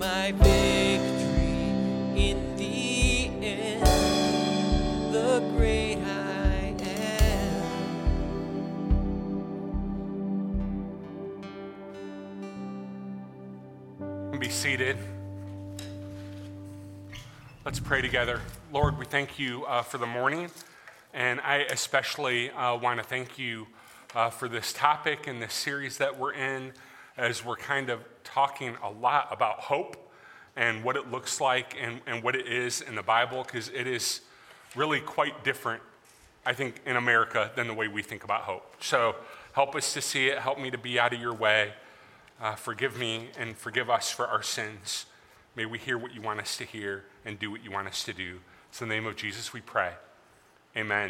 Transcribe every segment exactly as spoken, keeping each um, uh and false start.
my victory in the end, the great I am. Be seated. Let's pray together. Lord, we thank you uh, for the morning, and I especially uh, want to thank you uh, for this topic and this series that we're in, as we're kind of talking a lot about hope and what it looks like and, and what it is in the Bible, because it is really quite different, I think, in America than the way we think about hope. So help us to see it. Help me to be out of your way. Uh, forgive me and forgive us for our sins. May we hear what you want us to hear and do what you want us to do. It's in the name of Jesus we pray. Amen.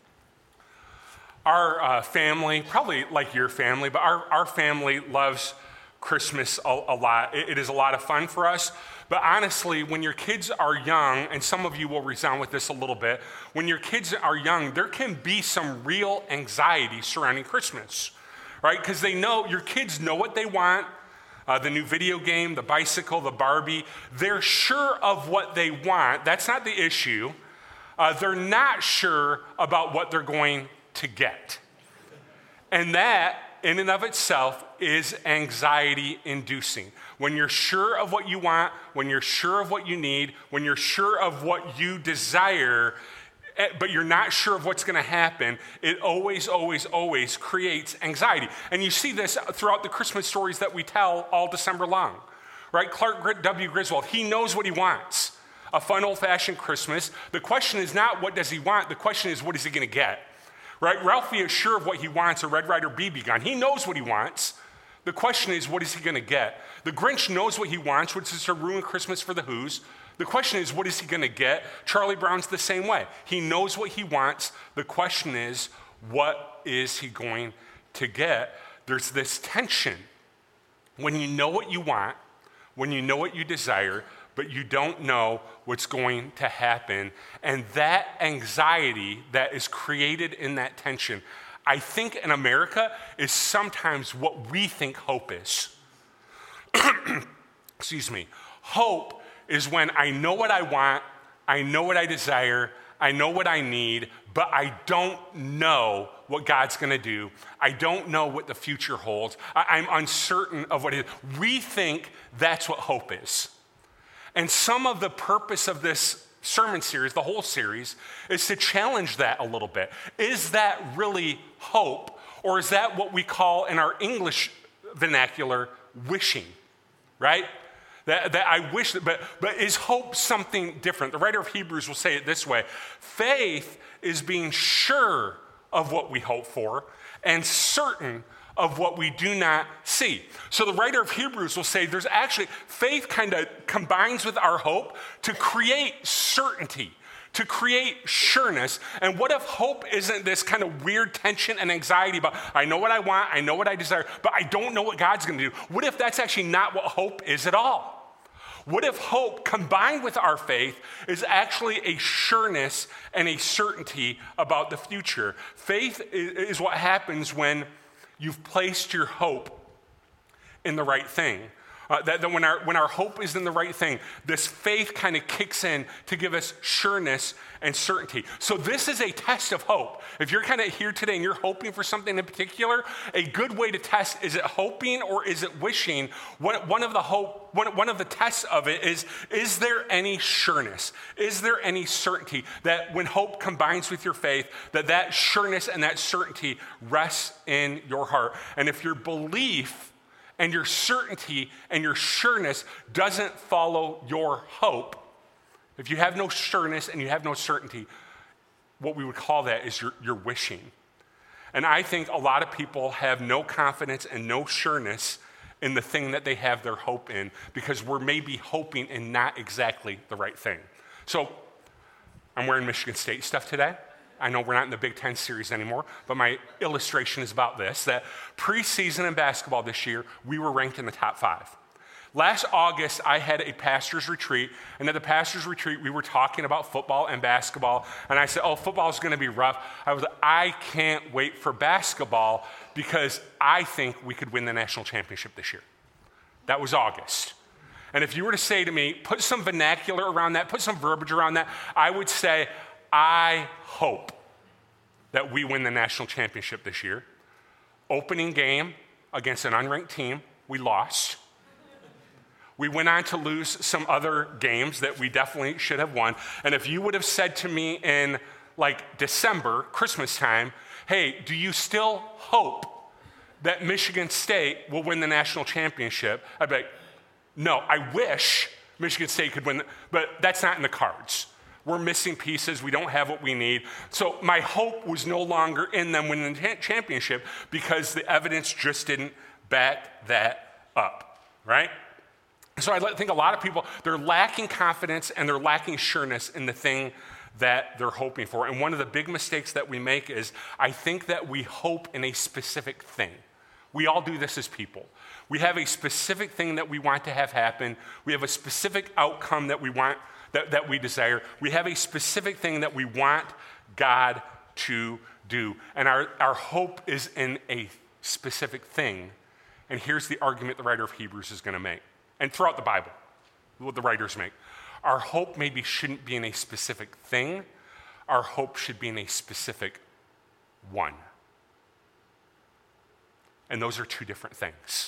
Our uh, family, probably like your family, but our, our family loves Christmas a, a lot. It, it is a lot of fun for us. But honestly, when your kids are young, and some of you will resound with this a little bit, when your kids are young, there can be some real anxiety surrounding Christmas, right? Because they know, your kids know what they want. Uh, the new video game, the bicycle, the Barbie, they're sure of what they want. That's not the issue. Uh, they're not sure about what they're going to get. And that, in and of itself, is anxiety inducing. When you're sure of what you want, when you're sure of what you need, when you're sure of what you desire, but you're not sure of what's going to happen, it always, always, always creates anxiety. And you see this throughout the Christmas stories that we tell all December long, right? Clark W. Griswold, he knows what he wants. A fun, old-fashioned Christmas. The question is not what does he want, the question is what is he going to get, right? Ralphie is sure of what he wants, a Red Ryder B B gun. He knows what he wants. The question is, what is he going to get? The Grinch knows what he wants, which is to ruin Christmas for the Who's. The question is, what is he going to get? Charlie Brown's the same way. He knows what he wants. The question is, what is he going to get? There's this tension. When you know what you want, when you know what you desire, but you don't know what's going to happen, and that anxiety that is created in that tension, I think in America is sometimes what we think hope is. Excuse me. Hope is when I know what I want, I know what I desire, I know what I need, but I don't know what God's going to do. I don't know what the future holds. I, I'm uncertain of what it is. We think that's what hope is. And some of the purpose of this sermon series, the whole series, is to challenge that a little bit. Is that really hope, or is that what we call in our English vernacular wishing, right? That, that I wish, that, but, but is hope something different? The writer of Hebrews will say it this way: faith is being sure of what we hope for and certain of what we do not see. So the writer of Hebrews will say there's actually, faith kind of combines with our hope to create certainty, to create sureness. And what if hope isn't this kind of weird tension and anxiety about, I know what I want, I know what I desire, but I don't know what God's going to do? What if that's actually not what hope is at all? What if hope combined with our faith is actually a sureness and a certainty about the future? Faith is what happens when you've placed your hope in the right thing. Uh, that, that when our when our hope is in the right thing, this faith kind of kicks in to give us sureness and certainty. So this is a test of hope. If you're kind of here today and you're hoping for something in particular, a good way to test, is it hoping or is it wishing? One, one of the hope, one, one of the tests of it is, is there any sureness? Is there any certainty that when hope combines with your faith, that that sureness and that certainty rests in your heart? And if your belief and your certainty and your sureness doesn't follow your hope, if you have no sureness and you have no certainty, what we would call that is your, your wishing. And I think a lot of people have no confidence and no sureness in the thing that they have their hope in, because we're maybe hoping in not exactly the right thing. So I'm wearing Michigan State stuff today. I know we're not in the Big Ten series anymore, but my illustration is about this, that preseason in basketball this year, we were ranked in the top five. Last August, I had a pastor's retreat, and at the pastor's retreat, we were talking about football and basketball, and I said, oh, football is going to be rough. I was like, I can't wait for basketball because I think we could win the national championship this year. That was August. And if you were to say to me, put some vernacular around that, put some verbiage around that, I would say, I hope that we win the national championship this year. Opening game against an unranked team, we lost. We went on to lose some other games that we definitely should have won. And if you would have said to me in like December, Christmas time, hey, do you still hope that Michigan State will win the national championship? I'd be like, no, I wish Michigan State could win, but that's not in the cards. We're missing pieces. We don't have what we need. So my hope was no longer in them winning the championship because the evidence just didn't back that up, right? So I think a lot of people, they're lacking confidence and they're lacking sureness in the thing that they're hoping for. And one of the big mistakes that we make is I think that we hope in a specific thing. We all do this as people. We have a specific thing that we want to have happen. We have a specific outcome that we want, that, that we desire. We have a specific thing that we want God to do. And our, our hope is in a specific thing. And here's the argument the writer of Hebrews is going to make. And throughout the Bible, what the writers make. Our hope maybe shouldn't be in a specific thing. Our hope should be in a specific one. And those are two different things.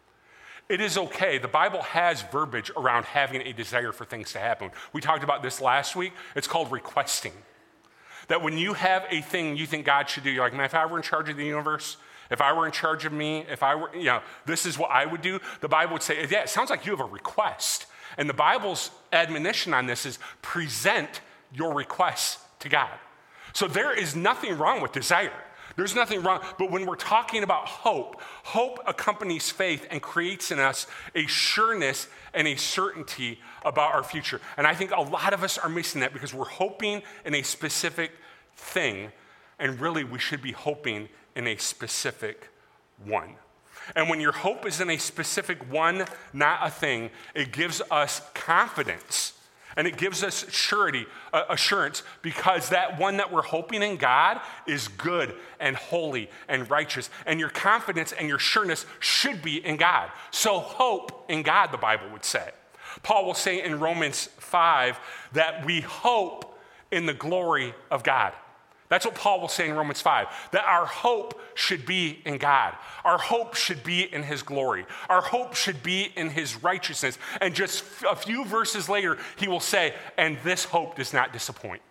It is okay. The Bible has verbiage around having a desire for things to happen. We talked about this last week. It's called requesting. That when you have a thing you think God should do, you're like, man, if I were in charge of the universe, if I were in charge of me, if I were, you know, this is what I would do, the Bible would say, yeah, it sounds like you have a request. And the Bible's admonition on this is present your requests to God. So there is nothing wrong with desire. There's nothing wrong. But when we're talking about hope, hope accompanies faith and creates in us a sureness and a certainty about our future. And I think a lot of us are missing that because we're hoping in a specific thing, and really we should be hoping in a specific one. And when your hope is in a specific one, not a thing, it gives us confidence and it gives us surety, uh, assurance, because that one that we're hoping in God is good and holy and righteous. And your confidence and your sureness should be in God. So hope in God, the Bible would say. Paul will say in Romans five that we hope in the glory of God. That's what Paul will say in Romans five, that our hope should be in God. Our hope should be in his glory. Our hope should be in his righteousness. And just a few verses later, he will say, and this hope does not disappoint.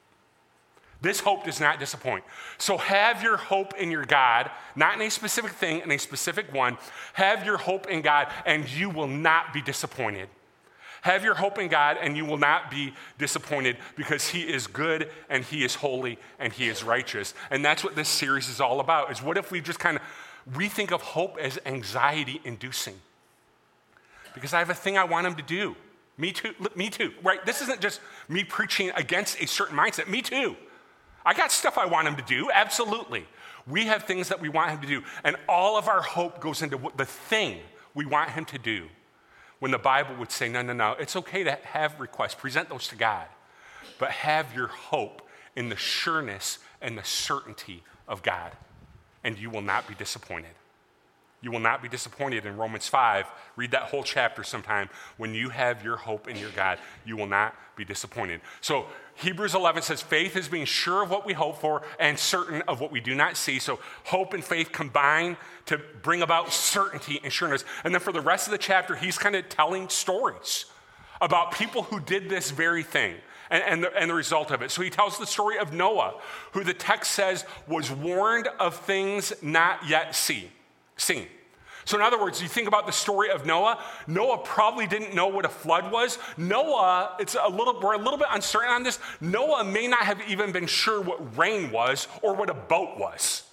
This hope does not disappoint. So have your hope in your God, not in a specific thing, in a specific one. Have your hope in God, and you will not be disappointed. Have your hope in God, and you will not be disappointed because he is good, and he is holy, and he is righteous. And that's what this series is all about, is what if we just kind of, we think of hope as anxiety-inducing? Because I have a thing I want him to do. Me too, me too, right? This isn't just me preaching against a certain mindset. Me too. I got stuff I want him to do, absolutely. We have things that we want him to do, and all of our hope goes into the thing we want him to do. When the Bible would say, no, no, no, it's okay to have requests, present those to God, but have your hope in the sureness and the certainty of God, and you will not be disappointed. You will not be disappointed in Romans five. Read that whole chapter sometime. When you have your hope in your God, you will not be disappointed. So Hebrews eleven says, faith is being sure of what we hope for and certain of what we do not see. So hope and faith combine to bring about certainty and sureness. And then for the rest of the chapter, he's kind of telling stories about people who did this very thing and, and, the, and the result of it. So he tells the story of Noah, who the text says was warned of things not yet seen. seen. So in other words, you think about the story of Noah. Noah probably didn't know what a flood was. Noah, it's a little, we're a little bit uncertain on this. Noah may not have even been sure what rain was or what a boat was.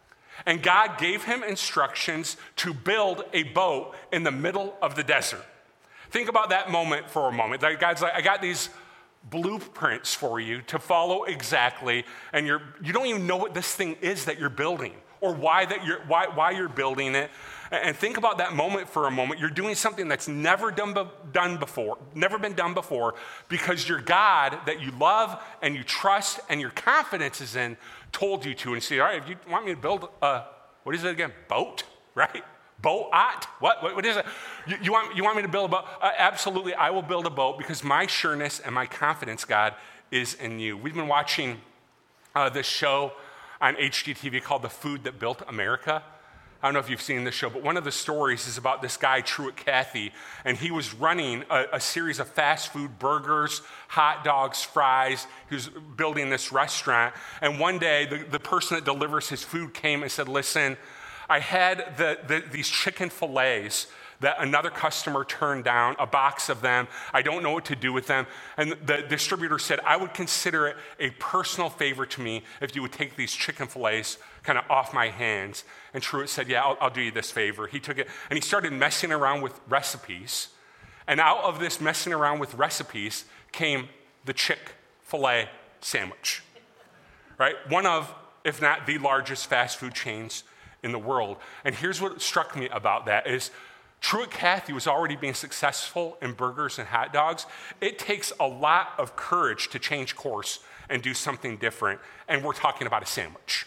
And God gave him instructions to build a boat in the middle of the desert. Think about that moment for a moment. God's like, I got these blueprints for you to follow exactly, and you're, you don't even know what this thing is that you're building, or why that you're why why you're building it. And think about that moment for a moment. You're doing something that's never done, be, done before, never been done before, because your God that you love and you trust and your confidence is in told you to. And you say, all right, if you want me to build a, what is it again? Boat, right? Boat? What? What, what is it? You, you, want, you want me to build a boat? Uh, absolutely, I will build a boat because my sureness and my confidence, God, is in you. We've been watching uh, this show on H G T V called The Food That Built America. I don't know if you've seen this show, but one of the stories is about this guy, Truett Cathy, and he was running a, a series of fast food burgers, hot dogs, fries. He was building this restaurant, and one day the, the person that delivers his food came and said, listen, I had the, the, these chicken fillets that another customer turned down, a box of them. I don't know what to do with them. And the distributor said, I would consider it a personal favor to me if you would take these chicken fillets kind of off my hands. And Truett said, yeah, I'll, I'll do you this favor. He took it and he started messing around with recipes. And out of this messing around with recipes came the Chick-fil-A sandwich, right? One of, if not the largest fast food chains in the world. And here's what struck me about that is Truett Cathy was already being successful in burgers and hot dogs. It takes a lot of courage to change course and do something different. And we're talking about a sandwich.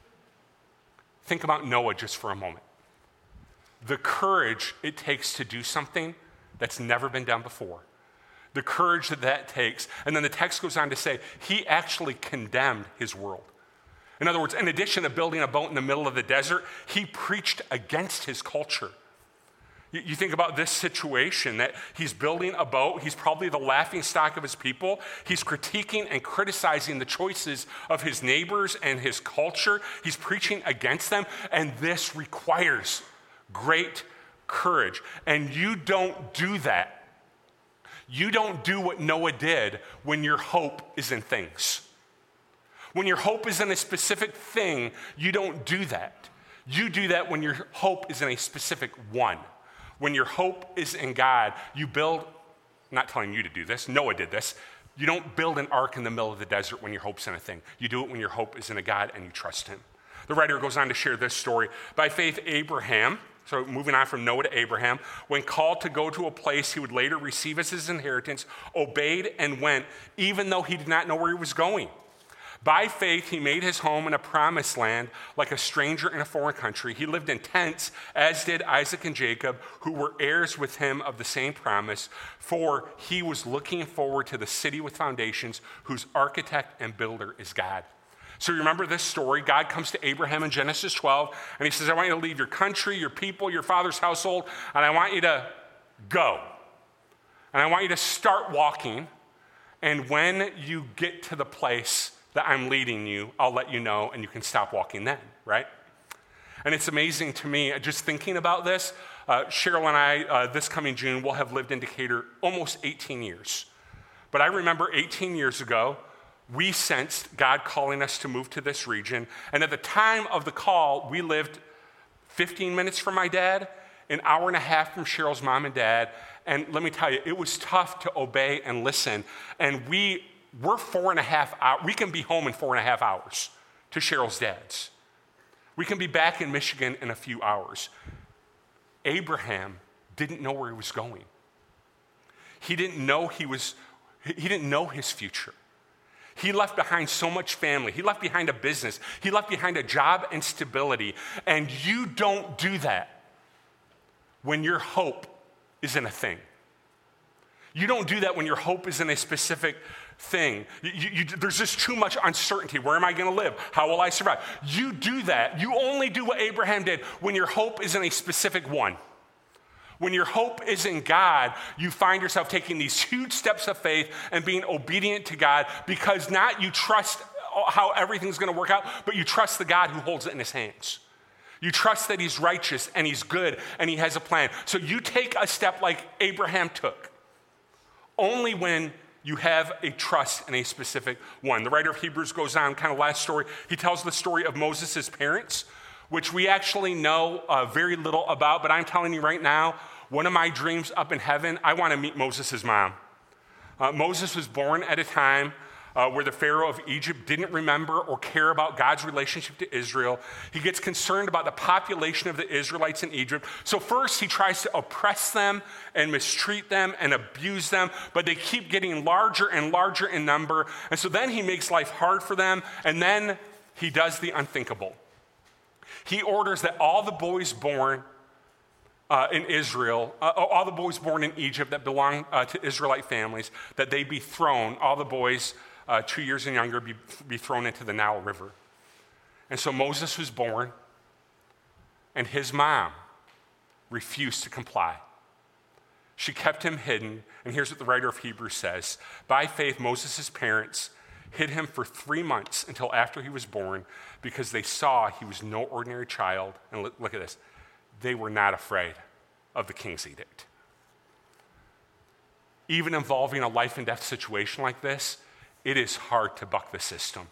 Think about Noah just for a moment. The courage it takes to do something that's never been done before. The courage that that takes. And then the text goes on to say, he actually condemned his world. In other words, in addition to building a boat in the middle of the desert, he preached against his culture. You, you think about this situation that he's building a boat. He's probably the laughing stock of his people. He's critiquing and criticizing the choices of his neighbors and his culture. He's preaching against them. And this requires great courage. And you don't do that. You don't do what Noah did when your hope is in things. When your hope is in a specific thing, you don't do that. You do that when your hope is in a specific one. When your hope is in God, you build, I'm not telling you to do this, Noah did this. You don't build an ark in the middle of the desert when your hope's in a thing. You do it when your hope is in a God and you trust him. The writer goes on to share this story. By faith, Abraham, so moving on from Noah to Abraham, when called to go to a place he would later receive as his inheritance, obeyed and went, even though he did not know where he was going. By faith, he made his home in a promised land like a stranger in a foreign country. He lived in tents, as did Isaac and Jacob, who were heirs with him of the same promise, for he was looking forward to the city with foundations, whose architect and builder is God. So you remember this story. God comes to Abraham in Genesis twelve, and he says, I want you to leave your country, your people, your father's household, and I want you to go. And I want you to start walking, and when you get to the place that I'm leading you, I'll let you know, and you can stop walking then, right? And it's amazing to me, just thinking about this, uh, Cheryl and I, uh, this coming June, will have lived in Decatur almost eighteen years. But I remember eighteen years ago, we sensed God calling us to move to this region, and at the time of the call, we lived fifteen minutes from my dad, an hour and a half from Cheryl's mom and dad, and let me tell you, it was tough to obey and listen, and we We're four and a half hours. We can be home in four and a half hours to Cheryl's dad's. We can be back in Michigan in a few hours. Abraham didn't know where he was going. He didn't know he was, he didn't know his future. He left behind so much family. He left behind a business. He left behind a job and stability. And you don't do that when your hope is in a thing. You don't do that when your hope is in a specific thing. You, you, there's just too much uncertainty. Where am I going to live? How will I survive? You do that. You only do what Abraham did when your hope is in a specific one. When your hope is in God, you find yourself taking these huge steps of faith and being obedient to God because not you trust how everything's going to work out, but you trust the God who holds it in his hands. You trust that he's righteous and he's good and he has a plan. So you take a step like Abraham took. Only when you have a trust in a specific one. The writer of Hebrews goes on, kind of last story. He tells the story of Moses' parents, which we actually know uh, very little about, but I'm telling you right now, one of my dreams up in heaven, I want to meet Moses' mom. Uh, Moses was born at a time Uh, where the Pharaoh of Egypt didn't remember or care about God's relationship to Israel. He gets concerned about the population of the Israelites in Egypt. So first he tries to oppress them and mistreat them and abuse them, but they keep getting larger and larger in number. And so then he makes life hard for them, and then he does the unthinkable. He orders that all the boys born uh, in Israel, uh, all the boys born in Egypt that belong uh, to Israelite families, that they be thrown, all the boys uh, two years and younger, be, be thrown into the Nile River. And so Moses was born, and his mom refused to comply. She kept him hidden, and here's what the writer of Hebrews says. By faith, Moses' parents hid him for three months until after he was born because they saw he was no ordinary child. And look, look at this. They were not afraid of the king's edict. Even involving a life and death situation like this, it is hard to buck the system.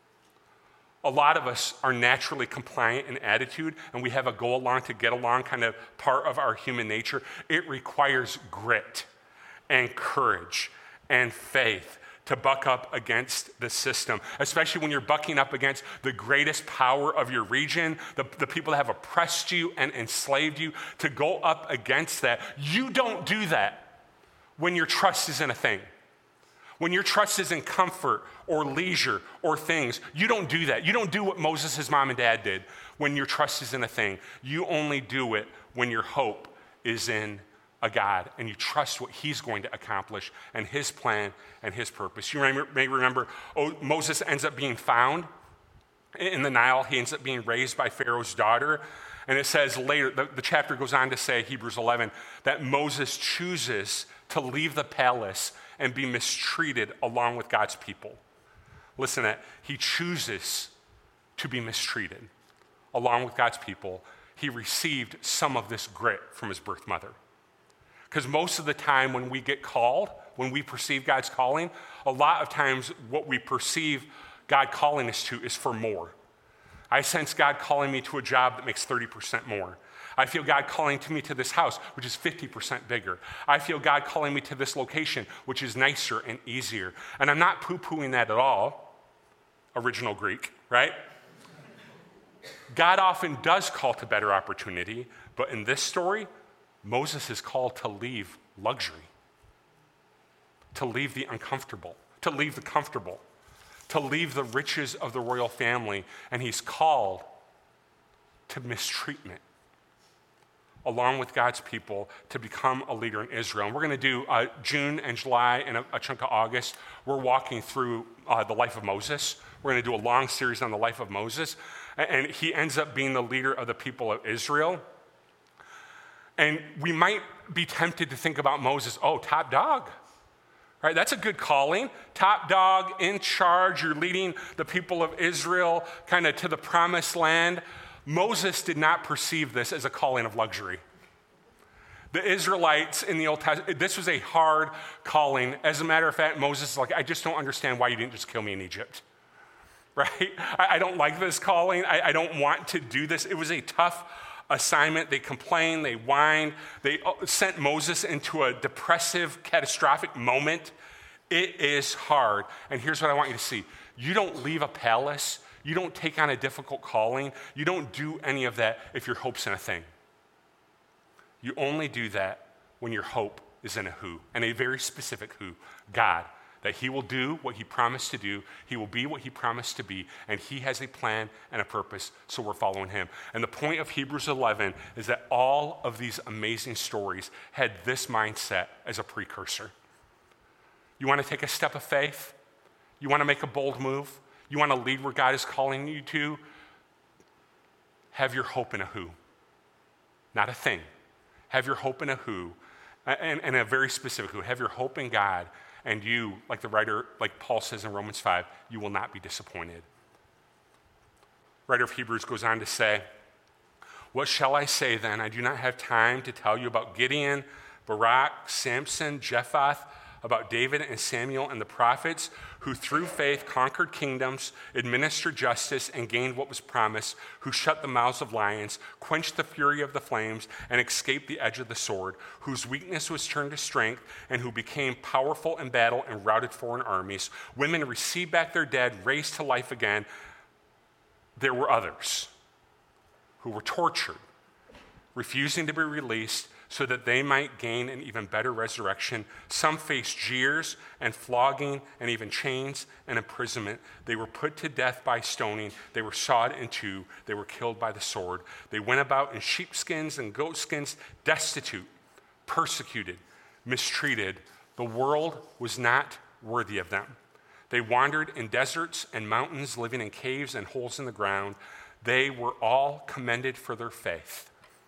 A lot of us are naturally compliant in attitude, and we have a go along to get along kind of part of our human nature. It requires grit and courage and faith to buck up against the system, especially when you're bucking up against the greatest power of your region, the, the people that have oppressed you and enslaved you, to go up against that. You don't do that when your trust is in a thing. When your trust is in comfort or leisure or things, you don't do that. You don't do what Moses' mom and dad did when your trust is in a thing. You only do it when your hope is in a God and you trust what he's going to accomplish and his plan and his purpose. You remember, may remember, oh, Moses ends up being found in the Nile. He ends up being raised by Pharaoh's daughter. And it says later, the, the chapter goes on to say, Hebrews eleven, that Moses chooses to leave the palace and be mistreated along with God's people. Listen to that. He chooses to be mistreated along with God's people. He received some of this grit from his birth mother. Because most of the time when we get called, when we perceive God's calling, a lot of times what we perceive God calling us to is for more. I sense God calling me to a job that makes thirty percent more. I feel God calling to me to this house, which is fifty percent bigger. I feel God calling me to this location, which is nicer and easier. And I'm not poo-pooing that at all. Original Greek, right? God often does call to better opportunity, but in this story, Moses is called to leave luxury, to leave the uncomfortable, to leave the comfortable, to leave the riches of the royal family, and he's called to mistreatment along with God's people to become a leader in Israel. And we're going to do uh, June and July and a, a chunk of August. We're walking through uh, the life of Moses. We're going to do a long series on the life of Moses. And he ends up being the leader of the people of Israel. And we might be tempted to think about Moses, oh, top dog. Right, that's a good calling. Top dog, in charge, you're leading the people of Israel kind of to the promised land. Moses did not perceive this as a calling of luxury. The Israelites in the Old Testament, this was a hard calling. As a matter of fact, Moses is like, I just don't understand why you didn't just kill me in Egypt. Right? I, I don't like this calling. I, I don't want to do this. It was a tough assignment. They complained, they whined, they sent Moses into a depressive, catastrophic moment. It is hard. And here's what I want you to see. You don't leave a palace. You don't take on a difficult calling. You don't do any of that if your hope's in a thing. You only do that when your hope is in a who, and a very specific who, God. That he will do what he promised to do, he will be what he promised to be, and he has a plan and a purpose, so we're following him. And the point of Hebrews eleven is that all of these amazing stories had this mindset as a precursor. You want to take a step of faith? You want to make a bold move? You want to lead where God is calling you to? Have your hope in a who, not a thing. Have your hope in a who, and, and a very specific who. Have your hope in God. And you, like the writer, like Paul says in Romans five, you will not be disappointed. Writer of Hebrews goes on to say, what shall I say then? I do not have time to tell you about Gideon, Barak, Samson, Jephthah, about David and Samuel and the prophets, who through faith conquered kingdoms, administered justice, and gained what was promised, who shut the mouths of lions, quenched the fury of the flames, and escaped the edge of the sword, whose weakness was turned to strength, and who became powerful in battle and routed foreign armies. Women received back their dead, raised to life again. There were others who were tortured, refusing to be released, so that they might gain an even better resurrection. Some faced jeers and flogging and even chains and imprisonment. They were put to death by stoning. They were sawed in two. They were killed by the sword. They went about in sheepskins and goatskins, destitute, persecuted, mistreated. The world was not worthy of them. They wandered in deserts and mountains, living in caves and holes in the ground. They were all commended for their faith.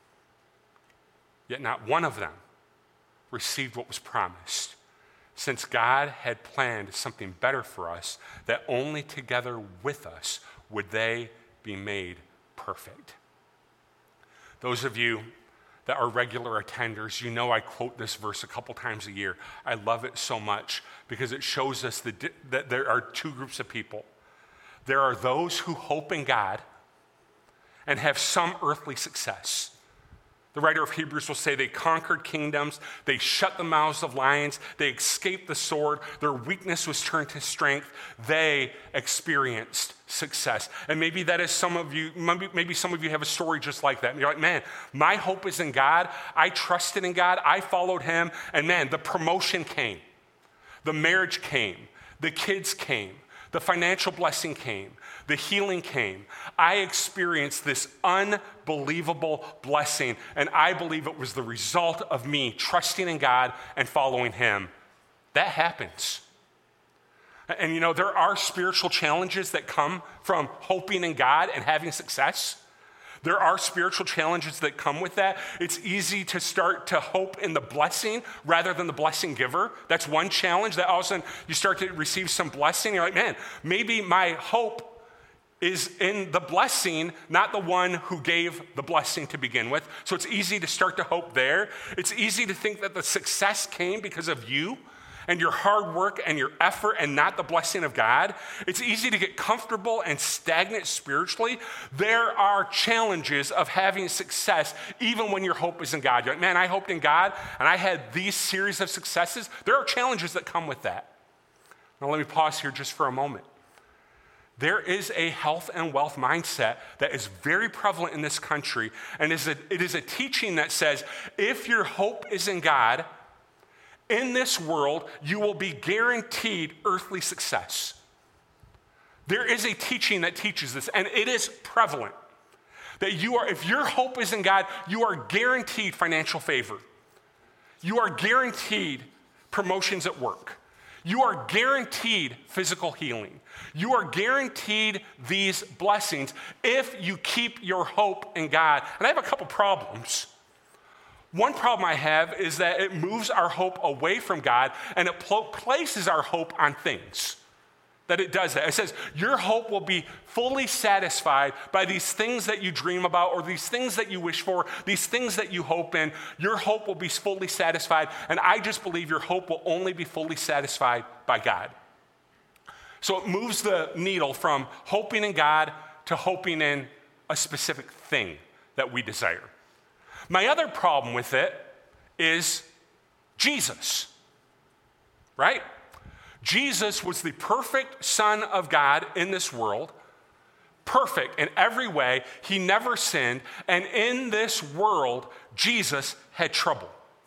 Yet not one of them received what was promised, since God had planned something better for us, that only together with us would they be made perfect. Those of you that are regular attenders, you know I quote this verse a couple times a year. I love it so much because it shows us the, that there are two groups of people. There are those who hope in God and have some earthly success. The writer of Hebrews will say they conquered kingdoms, they shut the mouths of lions, they escaped the sword, their weakness was turned to strength, they experienced success. And maybe that is some of you, maybe, maybe some of you have a story just like that. And you're like, man, my hope is in God, I trusted in God, I followed him, and man, the promotion came, the marriage came, the kids came, the financial blessing came, the healing came. I experienced this unbelievable blessing, and I believe it was the result of me trusting in God and following him. That happens. And you know, there are spiritual challenges that come from hoping in God and having success. There are spiritual challenges that come with that. It's easy to start to hope in the blessing rather than the blessing giver. That's one challenge, that all of a sudden you start to receive some blessing. You're like, man, maybe my hope is in the blessing, not the one who gave the blessing to begin with. So it's easy to start to hope there. It's easy to think that the success came because of you and your hard work and your effort and not the blessing of God. It's easy to get comfortable and stagnant spiritually. There are challenges of having success even when your hope is in God. You're like, man, I hoped in God and I had these series of successes. There are challenges that come with that. Now let me pause here just for a moment. There is a health and wealth mindset that is very prevalent in this country, and is a, it is a teaching that says if your hope is in God, in this world, you will be guaranteed earthly success. There is a teaching that teaches this, and it is prevalent, that you are, if your hope is in God, you are guaranteed financial favor. You are guaranteed promotions at work. You are guaranteed physical healing. You are guaranteed these blessings if you keep your hope in God. And I have a couple problems. One problem I have is that it moves our hope away from God and it pl- places our hope on things. That it does that. It says your hope will be fully satisfied by these things that you dream about or these things that you wish for, these things that you hope in. Your hope will be fully satisfied. And I just believe your hope will only be fully satisfied by God. So it moves the needle from hoping in God to hoping in a specific thing that we desire. My other problem with it is Jesus, right? Jesus was the perfect Son of God in this world, perfect in every way. He never sinned. And in this world, Jesus had trouble.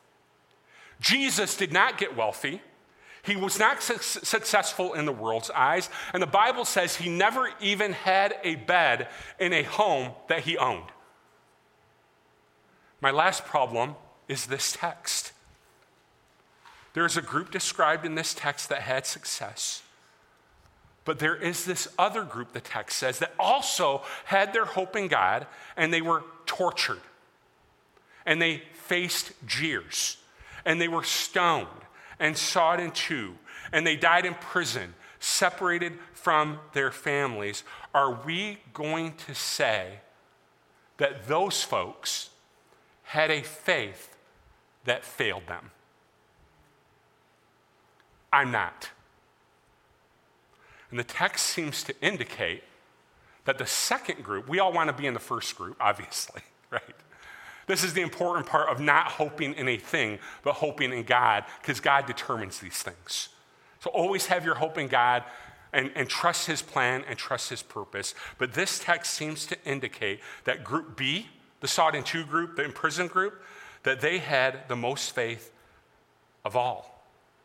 Jesus did not get wealthy. He was not su- successful in the world's eyes. And the Bible says he never even had a bed in a home that he owned. My last problem is this text. There's a group described in this text that had success. But there is this other group, the text says, that also had their hope in God, and they were tortured. And they faced jeers. And they were stoned and sawed in two. And they died in prison, separated from their families. Are we going to say that those folks had a faith that failed them? I'm not. And the text seems to indicate that the second group, we all want to be in the first group, obviously, right? This is the important part of not hoping in a thing, but hoping in God, because God determines these things. So always have your hope in God and, and trust his plan and trust his purpose. But this text seems to indicate that group B, the sawed in two group, the imprisoned group, that they had the most faith of all.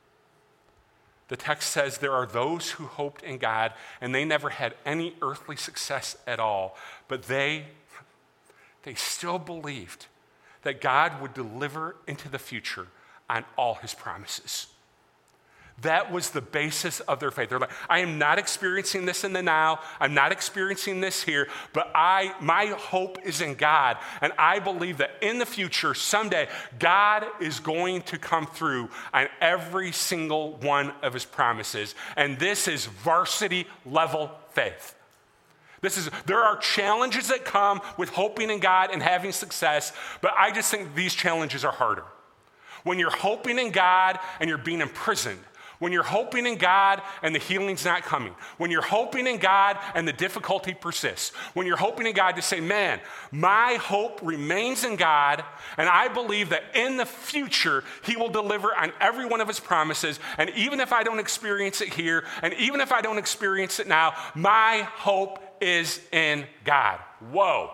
The text says there are those who hoped in God and they never had any earthly success at all, but they, they still believed that God would deliver into the future on all his promises. That was the basis of their faith. They're like, I am not experiencing this in the now. I'm not experiencing this here, but I, my hope is in God. And I believe that in the future, someday, God is going to come through on every single one of his promises. And this is varsity level faith. This is, there are challenges that come with hoping in God and having success, but I just think these challenges are harder. When you're hoping in God and you're being imprisoned, when you're hoping in God and the healing's not coming, when you're hoping in God and the difficulty persists, when you're hoping in God to say, man, my hope remains in God, and I believe that in the future, he will deliver on every one of his promises, and even if I don't experience it here, and even if I don't experience it now, my hope is in God. Whoa.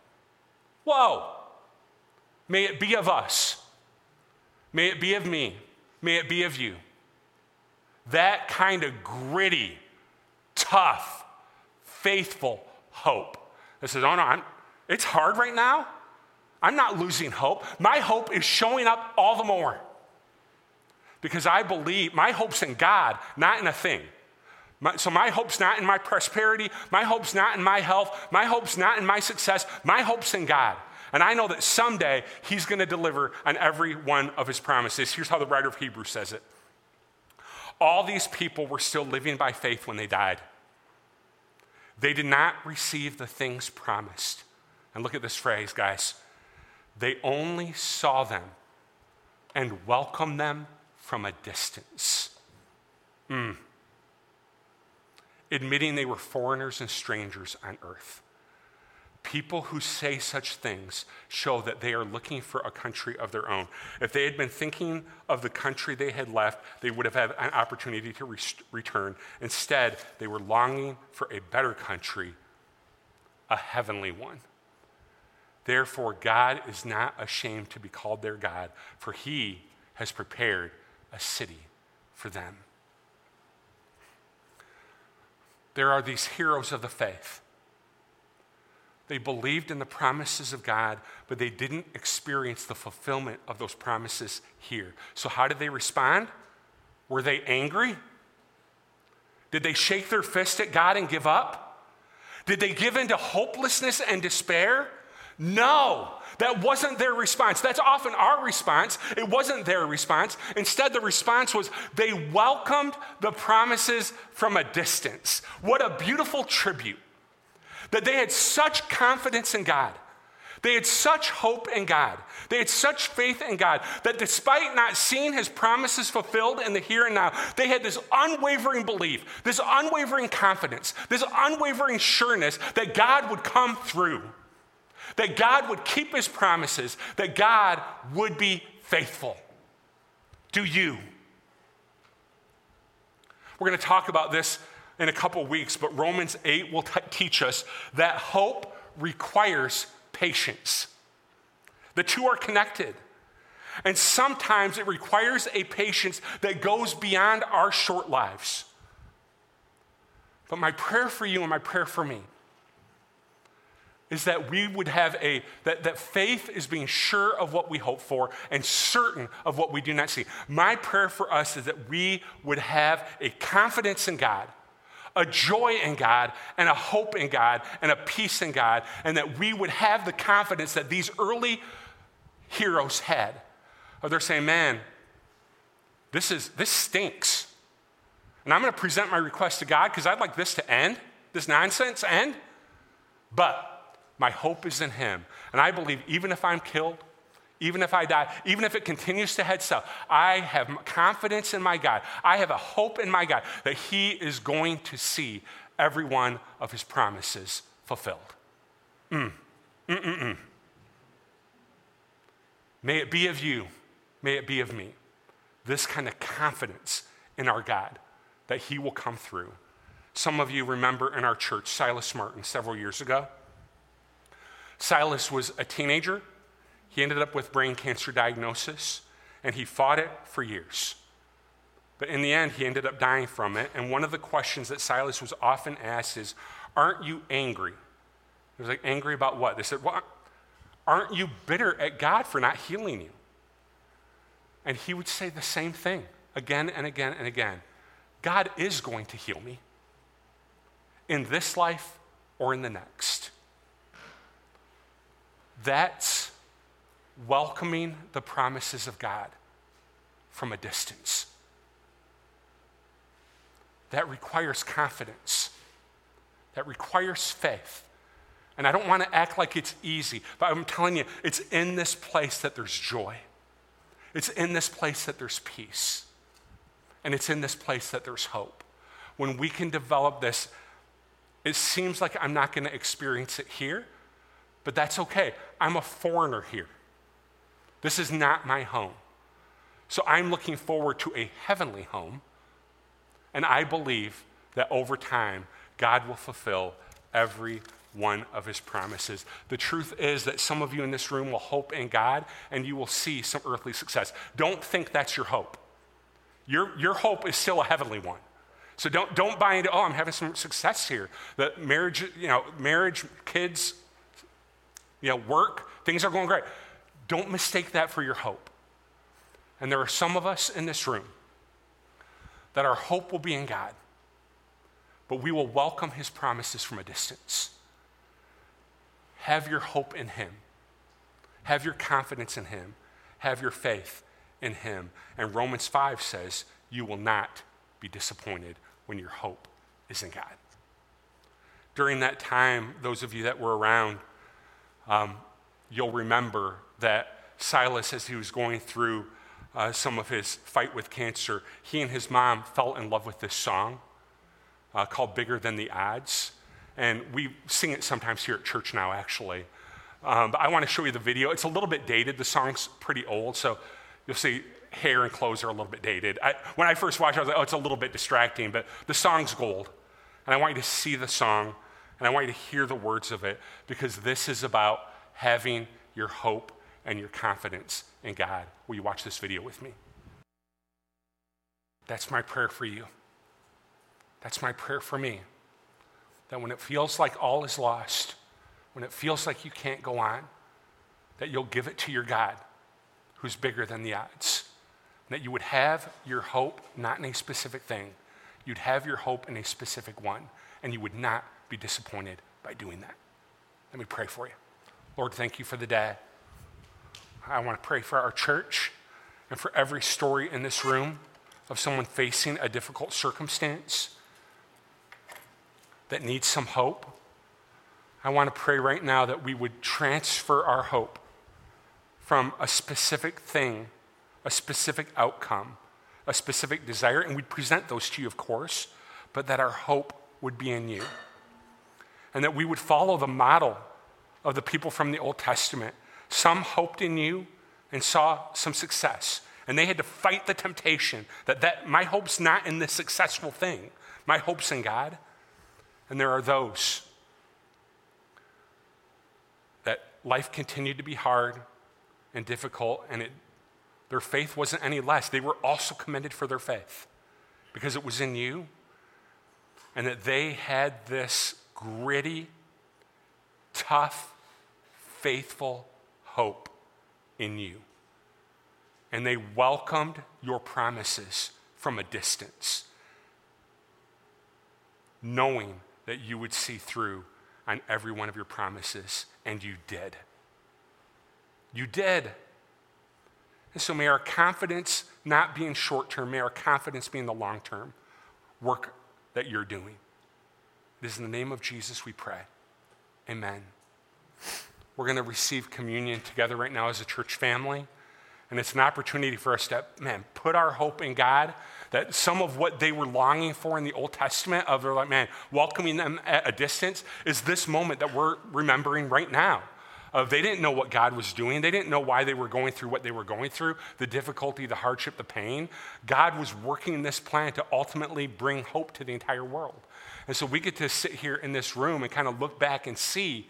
Whoa. May it be of us. May it be of me. May it be of you. That kind of gritty, tough, faithful hope that says, oh no, I'm, it's hard right now. I'm not losing hope. My hope is showing up all the more because I believe my hope's in God, not in a thing. My, so my hope's not in my prosperity. My hope's not in my health. My hope's not in my success. My hope's in God. And I know that someday he's going to deliver on every one of his promises. Here's how the writer of Hebrews says it. All these people were still living by faith when they died. They did not receive the things promised. And look at this phrase, guys. They only saw them and welcomed them from a distance. Mm. Admitting they were foreigners and strangers on earth. People who say such things show that they are looking for a country of their own. If they had been thinking of the country they had left, they would have had an opportunity to re- return. Instead, they were longing for a better country, a heavenly one. Therefore, God is not ashamed to be called their God, for he has prepared a city for them. There are these heroes of the faith. They believed in the promises of God, but they didn't experience the fulfillment of those promises here. So how did they respond? Were they angry? Did they shake their fist at God and give up? Did they give in to hopelessness and despair? No, that wasn't their response. That's often our response. It wasn't their response. Instead, the response was they welcomed the promises from a distance. What a beautiful tribute. That they had such confidence in God. They had such hope in God. They had such faith in God that despite not seeing his promises fulfilled in the here and now, they had this unwavering belief, this unwavering confidence, this unwavering sureness that God would come through, that God would keep his promises, that God would be faithful. Do you? We're going to talk about this in a couple weeks, but Romans eight will t- teach us that hope requires patience. The two are connected. And sometimes it requires a patience that goes beyond our short lives. But my prayer for you and my prayer for me is that we would have a, that, that faith is being sure of what we hope for and certain of what we do not see. My prayer for us is that we would have a confidence in God, a joy in God, and a hope in God, and a peace in God, and that we would have the confidence that these early heroes had. Of they're saying, man, this is this stinks. And I'm going to present my request to God because I'd like this to end, this nonsense end. But my hope is in him. And I believe even if I'm killed, even if I die, even if it continues to head south, I have confidence in my God. I have a hope in my God that he is going to see every one of his promises fulfilled. Mm. Mm-mm-mm. May it be of you. May it be of me. This kind of confidence in our God that he will come through. Some of you remember in our church, Silas Martin, several years ago. Silas was a teenager. He ended up with brain cancer diagnosis, and he fought it for years. But in the end, he ended up dying from it. And one of the questions that Silas was often asked is, aren't you angry? He was like, angry about what? They said, well, aren't you bitter at God for not healing you? And he would say the same thing again and again and again. God is going to heal me in this life or in the next. That's welcoming the promises of God from a distance. That requires confidence. That requires faith. And I don't want to act like it's easy, but I'm telling you, it's in this place that there's joy. It's in this place that there's peace. And it's in this place that there's hope. When we can develop this, it seems like I'm not going to experience it here, but that's okay. I'm a foreigner here. This is not my home. So I'm looking forward to a heavenly home, and I believe that over time, God will fulfill every one of his promises. The truth is that some of you in this room will hope in God, and you will see some earthly success. Don't think that's your hope. Your, your hope is still a heavenly one. So don't, don't buy into, oh, I'm having some success here. The marriage, you know, marriage, kids, you know, work, things are going great. Don't mistake that for your hope. And there are some of us in this room that our hope will be in God, but we will welcome his promises from a distance. Have your hope in him. Have your confidence in him. Have your faith in him. And Romans five says, you will not be disappointed when your hope is in God. During that time, those of you that were around, um, you'll remember that Silas, as he was going through uh, some of his fight with cancer, he and his mom fell in love with this song uh, called Bigger Than the Odds. And we sing it sometimes here at church now, actually. Um, but I want to show you the video. It's a little bit dated. The song's pretty old, so you'll see hair and clothes are a little bit dated. I, when I first watched it, I was like, oh, it's a little bit distracting, but the song's gold. And I want you to see the song, and I want you to hear the words of it, because this is about having your hope and your confidence in God. Will you watch this video with me? That's my prayer for you. That's my prayer for me. That when it feels like all is lost, when it feels like you can't go on, that you'll give it to your God, who's bigger than the odds. And that you would have your hope not in a specific thing. You'd have your hope in a specific one, and you would not be disappointed by doing that. Let me pray for you. Lord, thank you for the day. I want to pray for our church and for every story in this room of someone facing a difficult circumstance that needs some hope. I want to pray right now that we would transfer our hope from a specific thing, a specific outcome, a specific desire, and we'd present those to you, of course, but that our hope would be in you. And that we would follow the model of the people from the Old Testament. Some hoped in you and saw some success, and they had to fight the temptation that, that my hope's not in this successful thing. My hope's in God. And there are those that life continued to be hard and difficult, and it, their faith wasn't any less. They were also commended for their faith because it was in you, and that they had this gritty, tough, faithful hope in you. And they welcomed your promises from a distance, knowing that you would see through on every one of your promises, and you did. You did. And so may our confidence not be in short term, may our confidence be in the long term work that you're doing. It is in the name of Jesus we pray. Amen. We're going to receive communion together right now as a church family. And it's an opportunity for us to, man, put our hope in God, that some of what they were longing for in the Old Testament, of their like, man, welcoming them at a distance, is this moment that we're remembering right now. Uh, they didn't know what God was doing. They didn't know why they were going through what they were going through, the difficulty, the hardship, the pain. God was working this plan to ultimately bring hope to the entire world. And so we get to sit here in this room and kind of look back and see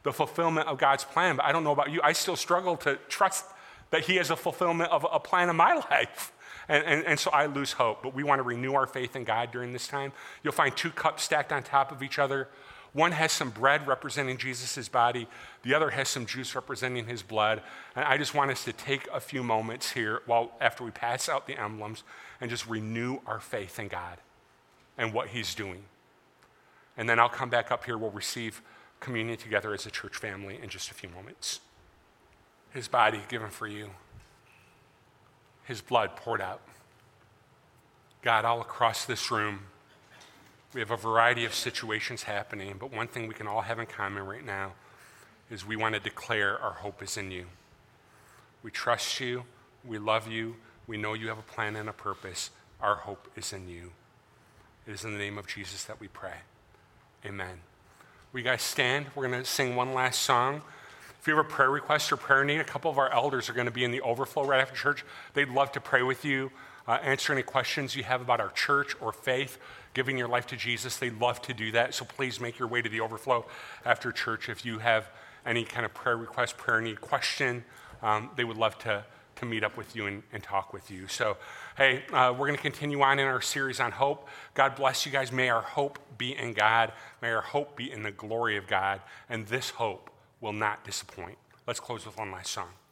the fulfillment of God's plan. But I don't know about you. I still struggle to trust that he has a fulfillment of a plan in my life. And, and, and so I lose hope. But we want to renew our faith in God during this time. You'll find two cups stacked on top of each other. One has some bread representing Jesus' body. The other has some juice representing his blood. And I just want us to take a few moments here while after we pass out the emblems and just renew our faith in God and what he's doing. And then I'll come back up here. We'll receive communion together as a church family in just a few moments. His body given for you. His blood poured out. God, all across this room, we have a variety of situations happening, but one thing we can all have in common right now is we want to declare our hope is in you. We trust you. We love you. We know you have a plan and a purpose. Our hope is in you. It is in the name of Jesus that we pray. Amen. Will you guys stand? We're going to sing one last song. If you have a prayer request or prayer need, a couple of our elders are going to be in the overflow right after church. They'd love to pray with you, uh, answer any questions you have about our church or faith, giving your life to Jesus. They'd love to do that. So please make your way to the overflow after church. If you have any kind of prayer request, prayer need, question, um, they would love to, to meet up with you and, and talk with you. So, hey, uh, we're going to continue on in our series on hope. God bless you guys. May our hope be in God. May our hope be in the glory of God. And this hope will not disappoint. Let's close with one last song.